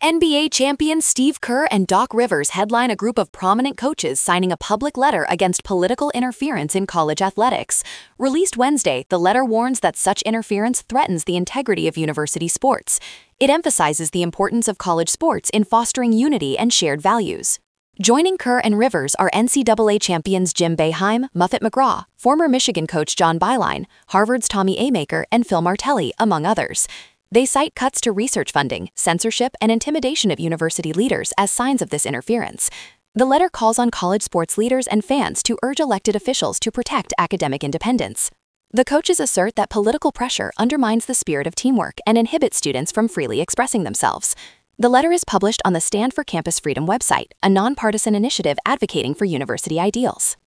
NBA champions Steve Kerr and Doc Rivers headline a group of prominent coaches signing a public letter against political interference in college athletics. Released Wednesday, the letter warns that such interference threatens the integrity of university sports. It emphasizes the importance of college sports in fostering unity and shared values. Joining Kerr and Rivers are NCAA champions Jim Boeheim, Muffet McGraw, former Michigan coach John Beilein, Harvard's Tommy Amaker, and Phil Martelli, among others. They cite cuts to research funding, censorship, and intimidation of university leaders as signs of this interference. The letter calls on college sports leaders and fans to urge elected officials to protect academic independence. The coaches assert that political pressure undermines the spirit of teamwork and inhibits students from freely expressing themselves. The letter is published on the Stand for Campus Freedom website, a nonpartisan initiative advocating for university ideals.